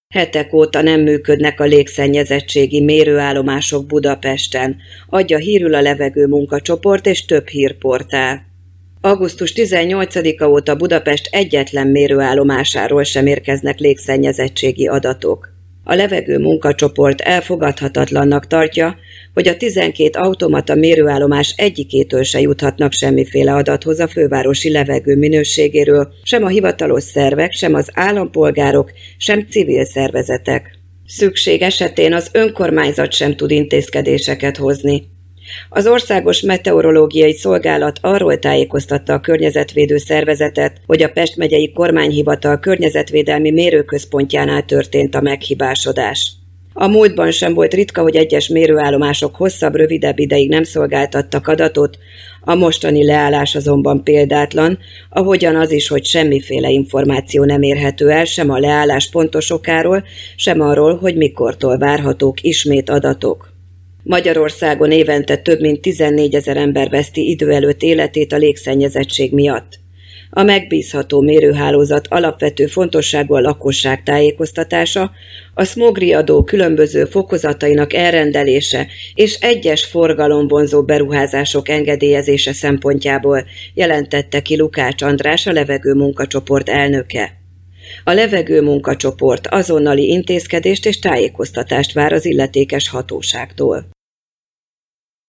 Hetek óta nem működnek a légszennyezettségi mérőállomások Budapesten, adja hírül a levegő munkacsoport és több hírportál. Augusztus 18-a óta Budapest egyetlen mérőállomásáról sem érkeznek légszennyezettségi adatok. A levegő munkacsoport elfogadhatatlannak tartja, hogy a 12 automata mérőállomás egyikétől se juthatnak semmiféle adathoz a fővárosi levegő minőségéről, sem a hivatalos szervek, sem az állampolgárok, sem civil szervezetek. Szükség esetén az önkormányzat sem tud intézkedéseket hozni. Az Országos Meteorológiai Szolgálat arról tájékoztatta a környezetvédő szervezetet, hogy a Pest megyei kormányhivatal környezetvédelmi mérőközpontjánál történt a meghibásodás. A múltban sem volt ritka, hogy egyes mérőállomások rövidebb ideig nem szolgáltattak adatot, a mostani leállás azonban példátlan, ahogyan az is, hogy semmiféle információ nem érhető el sem a leállás pontos okáról, sem arról, hogy mikortól várhatók ismét adatok. Magyarországon évente több mint 14 000 ember veszti idő előtt életét a légszennyezettség miatt. A megbízható mérőhálózat alapvető fontosságú a lakosság tájékoztatása, a smogriadó különböző fokozatainak elrendelése és egyes forgalomvonzó beruházások engedélyezése szempontjából, jelentette ki Lukács András, a levegő munkacsoport elnöke. A levegő munkacsoport azonnali intézkedést és tájékoztatást vár az illetékes hatóságtól.